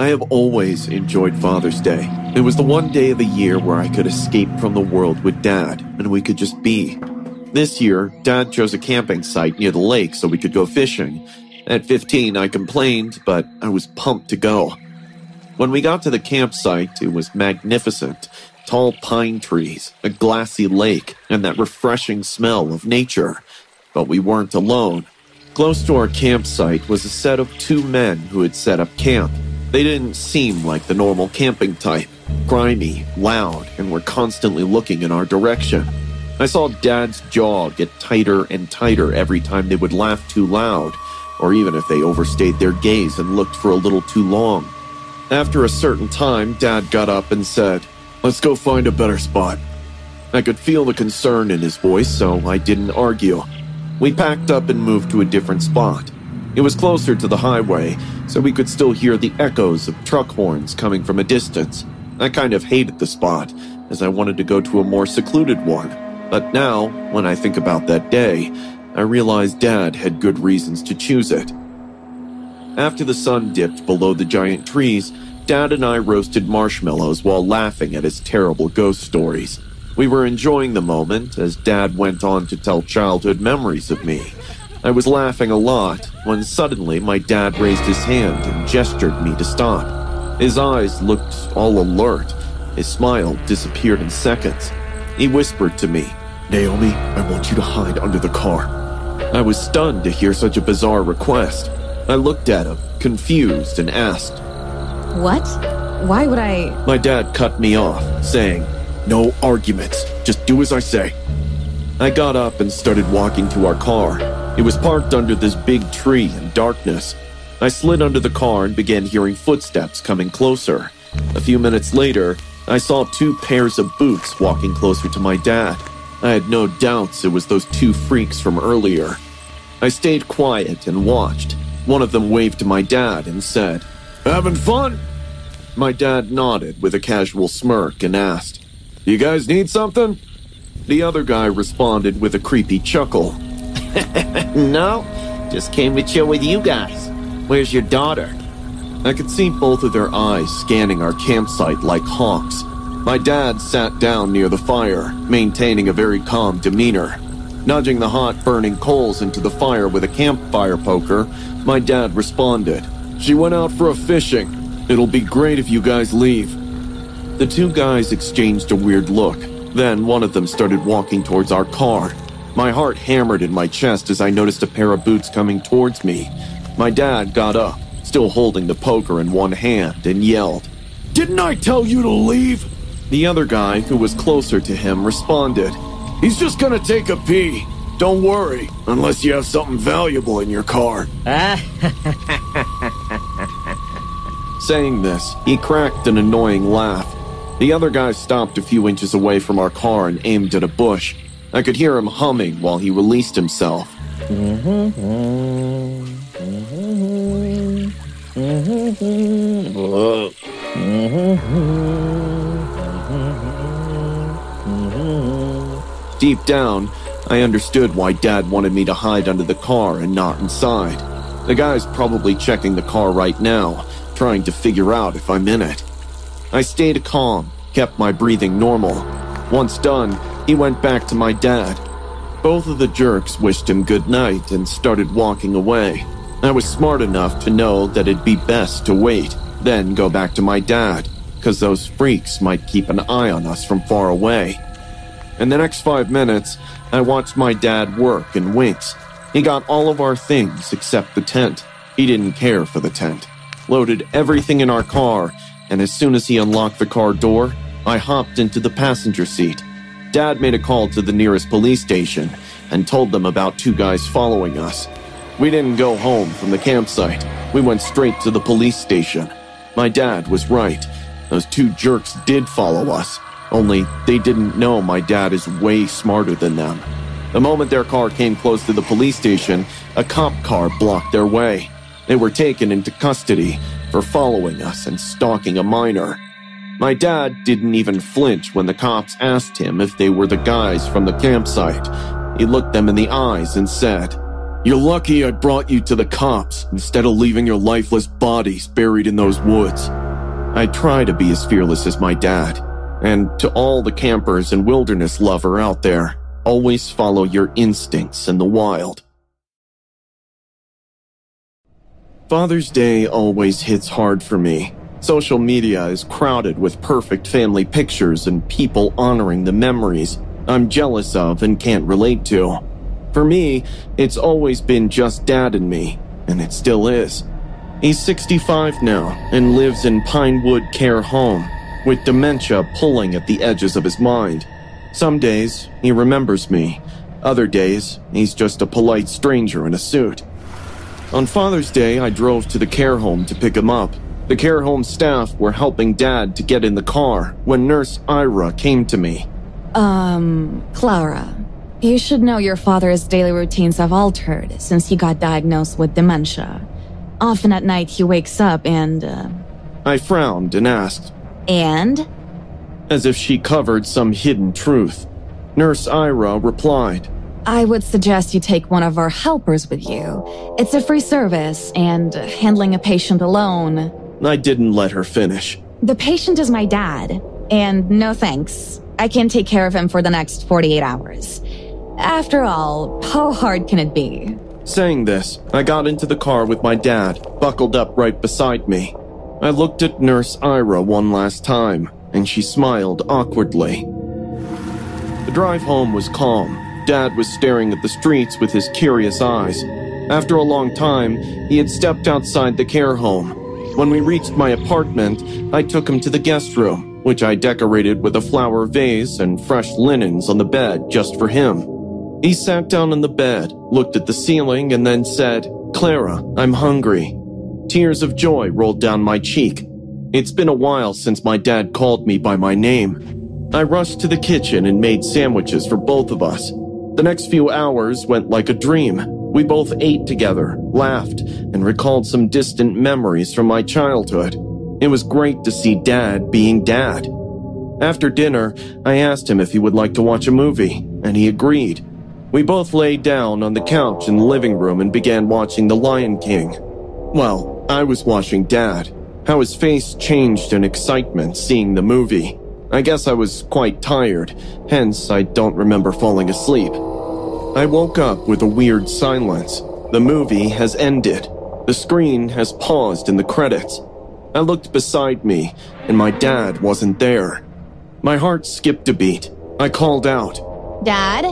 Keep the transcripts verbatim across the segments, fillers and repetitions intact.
I have always enjoyed Father's Day. It was the one day of the year where I could escape from the world with Dad, and we could just be. This year, Dad chose a camping site near the lake so we could go fishing. At fifteen, I complained, but I was pumped to go. When we got to the campsite, it was magnificent. Tall pine trees, a glassy lake, and that refreshing smell of nature. But we weren't alone. Close to our campsite was a set of two men who had set up camp. They didn't seem like the normal camping type. Grimy, loud, and were constantly looking in our direction. I saw Dad's jaw get tighter and tighter every time they would laugh too loud, or even if they overstayed their gaze and looked for a little too long. After a certain time, Dad got up and said, "Let's go find a better spot." I could feel the concern in his voice, so I didn't argue. We packed up and moved to a different spot. It was closer to the highway, so we could still hear the echoes of truck horns coming from a distance. I kind of hated the spot, as I wanted to go to a more secluded one. But now, when I think about that day, I realize Dad had good reasons to choose it. After the sun dipped below the giant trees, Dad and I roasted marshmallows while laughing at his terrible ghost stories. We were enjoying the moment as Dad went on to tell childhood memories of me. I was laughing a lot when suddenly my dad raised his hand and gestured me to stop. His eyes looked all alert. His smile disappeared in seconds. He whispered to me, "Naomi, I want you to hide under the car." I was stunned to hear such a bizarre request. I looked at him, confused, and asked, "What? Why would I?" My dad cut me off, saying, "No arguments. Just do as I say." I got up and started walking to our car. It was parked under this big tree in darkness. I slid under the car and began hearing footsteps coming closer. A few minutes later, I saw two pairs of boots walking closer to my dad. I had no doubts it was those two freaks from earlier. I stayed quiet and watched. One of them waved to my dad and said, "Having fun?" My dad nodded with a casual smirk and asked, "You guys need something?" The other guy responded with a creepy chuckle. "No, just came to chill with you guys. Where's your daughter?" I could see both of their eyes scanning our campsite like hawks. My dad sat down near the fire, maintaining a very calm demeanor. Nudging the hot, burning coals into the fire with a campfire poker, my dad responded, "She went out for a fishing. It'll be great if you guys leave." The two guys exchanged a weird look. Then one of them started walking towards our car. My heart hammered in my chest as I noticed a pair of boots coming towards me. My dad got up, still holding the poker in one hand, and yelled, "Didn't I tell you to leave?" The other guy, who was closer to him, responded, "He's just gonna take a pee. Don't worry, unless you have something valuable in your car." Saying this, he cracked an annoying laugh. The other guy stopped a few inches away from our car and aimed at a bush. I could hear him humming while he released himself. Deep down, I understood why Dad wanted me to hide under the car and not inside. The guy's probably checking the car right now, trying to figure out if I'm in it. I stayed calm, kept my breathing normal. Once done, he went back to my dad. Both of the jerks wished him good night and started walking away. I was smart enough to know that it'd be best to wait, then go back to my dad, because those freaks might keep an eye on us from far away. In the next five minutes, I watched my dad work in winks. He got all of our things except the tent. He didn't care for the tent. Loaded everything in our car, and as soon as he unlocked the car door, I hopped into the passenger seat. Dad made a call to the nearest police station and told them about two guys following us. We didn't go home from the campsite. We went straight to the police station. My dad was right. Those two jerks did follow us, only they didn't know my dad is way smarter than them. The moment their car came close to the police station, a cop car blocked their way. They were taken into custody for following us and stalking a minor. My dad didn't even flinch when the cops asked him if they were the guys from the campsite. He looked them in the eyes and said, You're lucky I brought you to the cops instead of leaving your lifeless bodies buried in those woods. I try to be as fearless as my dad. And to all the campers and wilderness lover out there, always follow your instincts in the wild. Father's Day always hits hard for me. Social media is crowded with perfect family pictures and people honoring the memories I'm jealous of and can't relate to. For me, it's always been just Dad and me, and it still is. He's sixty-five now and lives in Pinewood Care Home, with dementia pulling at the edges of his mind. Some days, he remembers me. Other days, he's just a polite stranger in a suit. On Father's Day, I drove to the care home to pick him up. The care home staff were helping Dad to get in the car when Nurse Ira came to me. Um, Clara, you should know your father's daily routines have altered since he got diagnosed with dementia. Often at night he wakes up and, uh... I frowned and asked. And? As if she covered some hidden truth. Nurse Ira replied. I would suggest you take one of our helpers with you. It's a free service, and handling a patient alone... I didn't let her finish. The patient is my dad, and no thanks. I can take care of him for the next forty-eight hours. After all, how hard can it be? Saying this, I got into the car with my dad, buckled up right beside me. I looked at Nurse Ira one last time, and she smiled awkwardly. The drive home was calm. Dad was staring at the streets with his curious eyes. After a long time, he had stepped outside the care home. When we reached my apartment, I took him to the guest room, which I decorated with a flower vase and fresh linens on the bed just for him. He sat down on the bed, looked at the ceiling, and then said, "Clara, I'm hungry." Tears of joy rolled down my cheek. It's been a while since my dad called me by my name. I rushed to the kitchen and made sandwiches for both of us. The next few hours went like a dream. We both ate together, laughed, and recalled some distant memories from my childhood. It was great to see Dad being Dad. After dinner, I asked him if he would like to watch a movie, and he agreed. We both lay down on the couch in the living room and began watching The Lion King. Well, I was watching Dad, how his face changed in excitement seeing the movie. I guess I was quite tired, hence I don't remember falling asleep. I woke up with a weird silence. The movie has ended. The screen has paused in the credits. I looked beside me, and my dad wasn't there. My heart skipped a beat. I called out. Dad?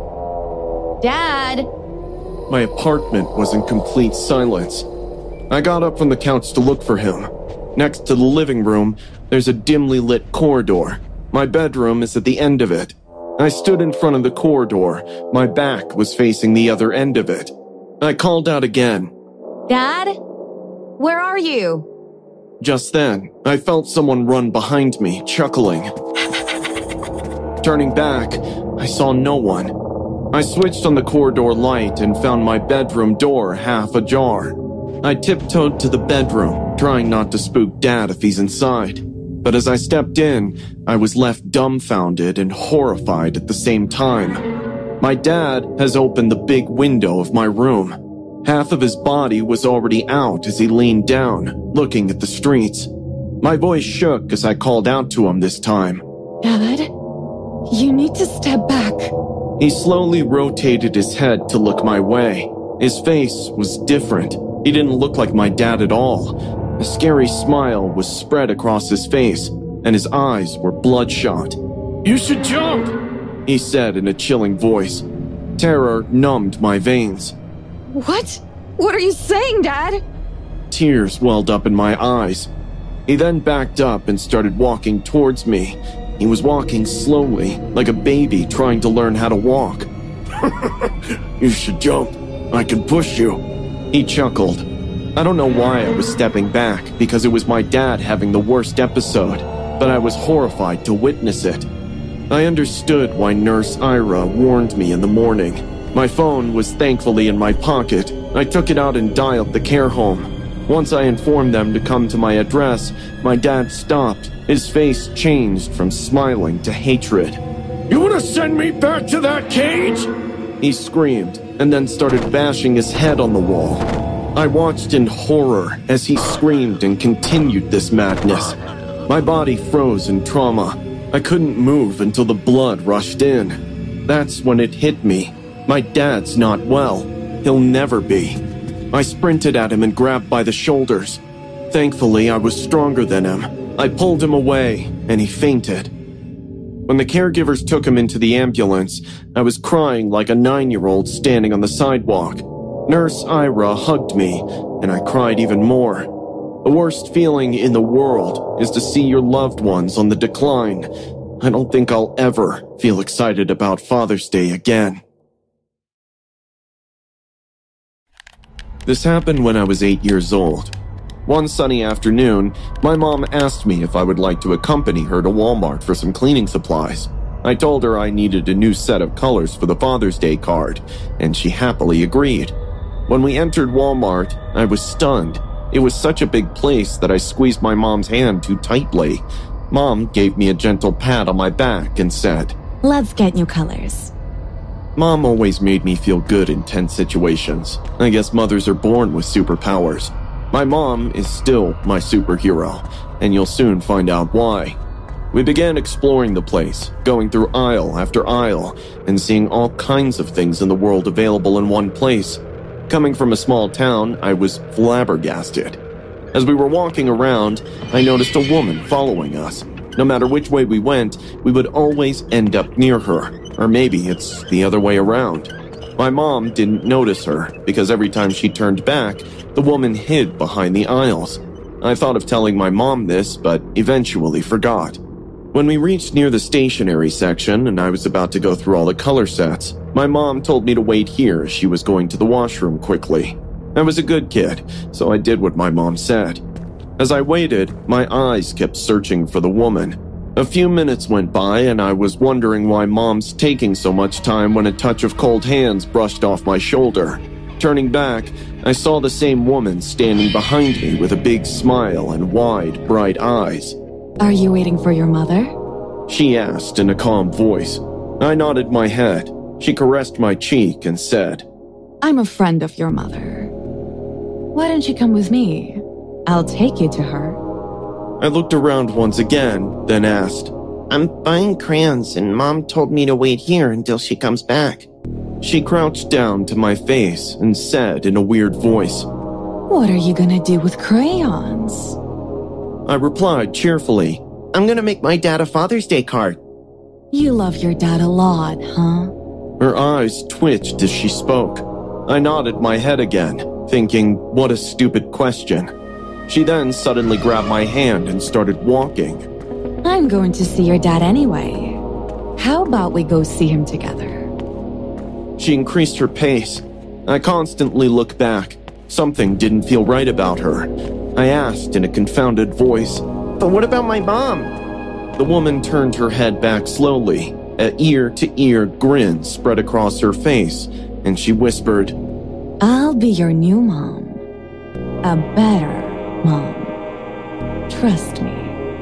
Dad? My apartment was in complete silence. I got up from the couch to look for him. Next to the living room, there's a dimly lit corridor. My bedroom is at the end of it. I stood in front of the corridor. My back was facing the other end of it. I called out again. Dad? Where are you? Just then, I felt someone run behind me, chuckling. Turning back, I saw no one. I switched on the corridor light and found my bedroom door half ajar. I tiptoed to the bedroom, trying not to spook Dad if he's inside. But as I stepped in, I was left dumbfounded and horrified at the same time. My dad has opened the big window of my room. Half of his body was already out as he leaned down, looking at the streets. My voice shook as I called out to him this time. Dad, you need to step back. He slowly rotated his head to look my way. His face was different. He didn't look like my dad at all. A scary smile was spread across his face, and his eyes were bloodshot. "You should jump," he said in a chilling voice. Terror numbed my veins. What? What are you saying, Dad? Tears welled up in my eyes. He then backed up and started walking towards me. He was walking slowly, like a baby trying to learn how to walk. "You should jump. I can push you," he chuckled. I don't know why I was stepping back, because it was my dad having the worst episode, but I was horrified to witness it. I understood why Nurse Ira warned me in the morning. My phone was thankfully in my pocket. I took it out and dialed the care home. Once I informed them to come to my address, my dad stopped. His face changed from smiling to hatred. "You want to send me back to that cage?" He screamed and then started bashing his head on the wall. I watched in horror as he screamed and continued this madness. My body froze in trauma. I couldn't move until the blood rushed in. That's when it hit me. My dad's not well. He'll never be. I sprinted at him and grabbed by the shoulders. Thankfully, I was stronger than him. I pulled him away, and he fainted. When the caregivers took him into the ambulance, I was crying like a nine-year-old standing on the sidewalk. Nurse Ira hugged me, and I cried even more. The worst feeling in the world is to see your loved ones on the decline. I don't think I'll ever feel excited about Father's Day again. This happened when I was eight years old. One sunny afternoon, my mom asked me if I would like to accompany her to Walmart for some cleaning supplies. I told her I needed a new set of colors for the Father's Day card, and she happily agreed. When we entered Walmart, I was stunned. It was such a big place that I squeezed my mom's hand too tightly. Mom gave me a gentle pat on my back and said, "Let's get new colors." Mom always made me feel good in tense situations. I guess mothers are born with superpowers. My mom is still my superhero, and you'll soon find out why. We began exploring the place, going through aisle after aisle, and seeing all kinds of things in the world available in one place. Coming from a small town, I was flabbergasted. As we were walking around, I noticed a woman following us. No matter which way we went, we would always end up near her, or maybe it's the other way around. My mom didn't notice her, because every time she turned back, the woman hid behind the aisles. I thought of telling my mom this, but eventually forgot. When we reached near the stationery section and I was about to go through all the color sets, my mom told me to wait here as she was going to the washroom quickly. I was a good kid, so I did what my mom said. As I waited, my eyes kept searching for the woman. A few minutes went by and I was wondering why Mom's taking so much time when a touch of cold hands brushed off my shoulder. Turning back, I saw the same woman standing behind me with a big smile and wide, bright eyes. "Are you waiting for your mother?" she asked in a calm voice. I nodded my head. She caressed my cheek and said, "I'm a friend of your mother. Why don't you come with me? I'll take you to her." I looked around once again, then asked, I'm buying crayons and Mom told me to wait here until she comes back. She crouched down to my face and said in a weird voice, "What are you gonna do with crayons?" I replied cheerfully, I'm gonna make my dad a Father's Day card. You love your dad a lot, huh? Her eyes twitched as she spoke. I nodded my head again, thinking, what a stupid question. She then suddenly grabbed my hand and started walking. I'm going to see your dad anyway. How about we go see him together? She increased her pace. I constantly looked back. Something didn't feel right about her. I asked in a confounded voice, But what about my mom? The woman turned her head back slowly. An ear-to-ear grin spread across her face, and she whispered, I'll be your new mom. A better mom. Trust me.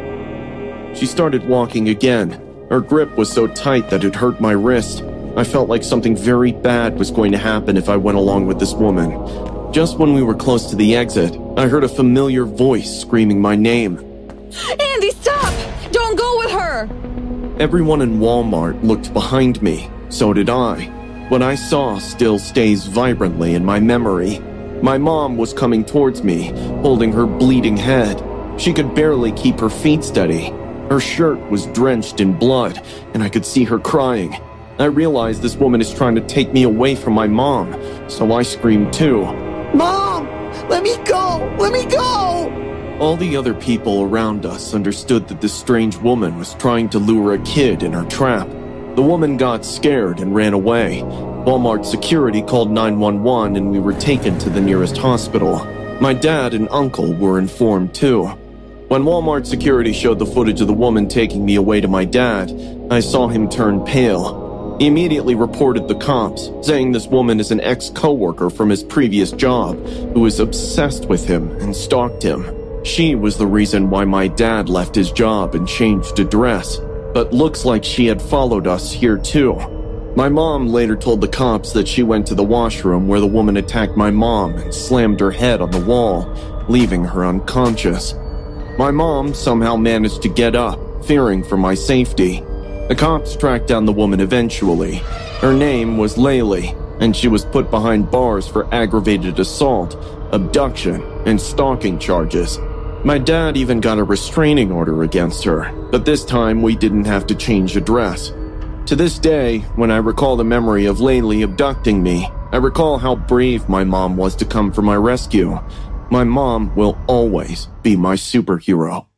She started walking again. Her grip was so tight that it hurt my wrist. I felt like something very bad was going to happen if I went along with this woman. Just when we were close to the exit, I heard a familiar voice screaming my name. Andy, stop! Don't go with her! Everyone in Walmart looked behind me. So did I. What I saw still stays vibrantly in my memory. My mom was coming towards me, holding her bleeding head. She could barely keep her feet steady. Her shirt was drenched in blood, and I could see her crying. I realized this woman is trying to take me away from my mom, so I screamed too. Mom! Let me go! Let me go! All the other people around us understood that this strange woman was trying to lure a kid in her trap. The woman got scared and ran away. Walmart security called nine one one and we were taken to the nearest hospital. My dad and uncle were informed too. When Walmart security showed the footage of the woman taking me away to my dad, I saw him turn pale. He immediately reported the cops, saying this woman is an ex-coworker from his previous job who was obsessed with him and stalked him. She was the reason why my dad left his job and changed address, but looks like she had followed us here too. My mom later told the cops that she went to the washroom where the woman attacked my mom and slammed her head on the wall, leaving her unconscious. My mom somehow managed to get up, fearing for my safety. The cops tracked down the woman eventually. Her name was Laylee, and she was put behind bars for aggravated assault, abduction, and stalking charges. My dad even got a restraining order against her, but this time we didn't have to change address. To this day, when I recall the memory of Laylee abducting me, I recall how brave my mom was to come for my rescue. My mom will always be my superhero.